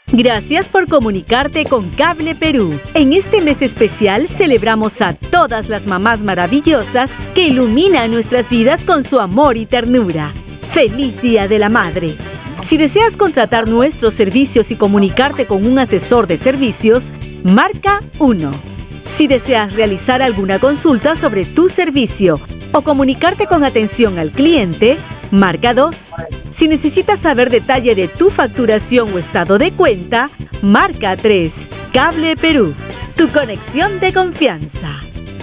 Gracias por comunicarte con Cable Perú. En este mes especial celebramos a todas las mamás maravillosas que iluminan nuestras vidas con su amor y ternura. ¡Feliz Día de la Madre! Si deseas contratar nuestros servicios y comunicarte con un asesor de servicios, marca 1. Si deseas realizar alguna consulta sobre tu servicio o comunicarte con atención al cliente, marca 2. Si necesitas saber detalle de tu facturación o estado de cuenta, marca 3. Cable Perú, tu conexión de confianza.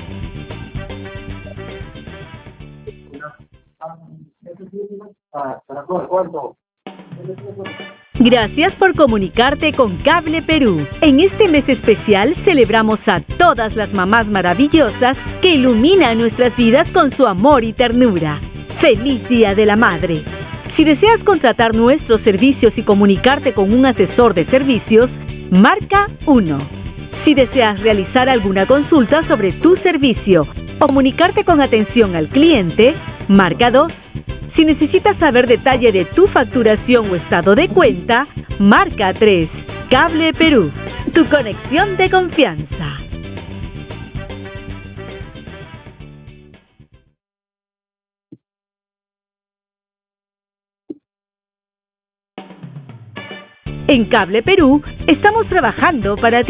Gracias por comunicarte con Cable Perú. En este mes especial celebramos a todas las mamás maravillosas que iluminan nuestras vidas con su amor y ternura. ¡Feliz Día de la Madre! Si deseas contratar nuestros servicios y comunicarte con un asesor de servicios, marca 1. Si deseas realizar alguna consulta sobre tu servicio o comunicarte con atención al cliente, marca 2. Si necesitas saber detalle de tu facturación o estado de cuenta, marca 3. Cable Perú, tu conexión de confianza. En Cable Perú estamos trabajando para ti.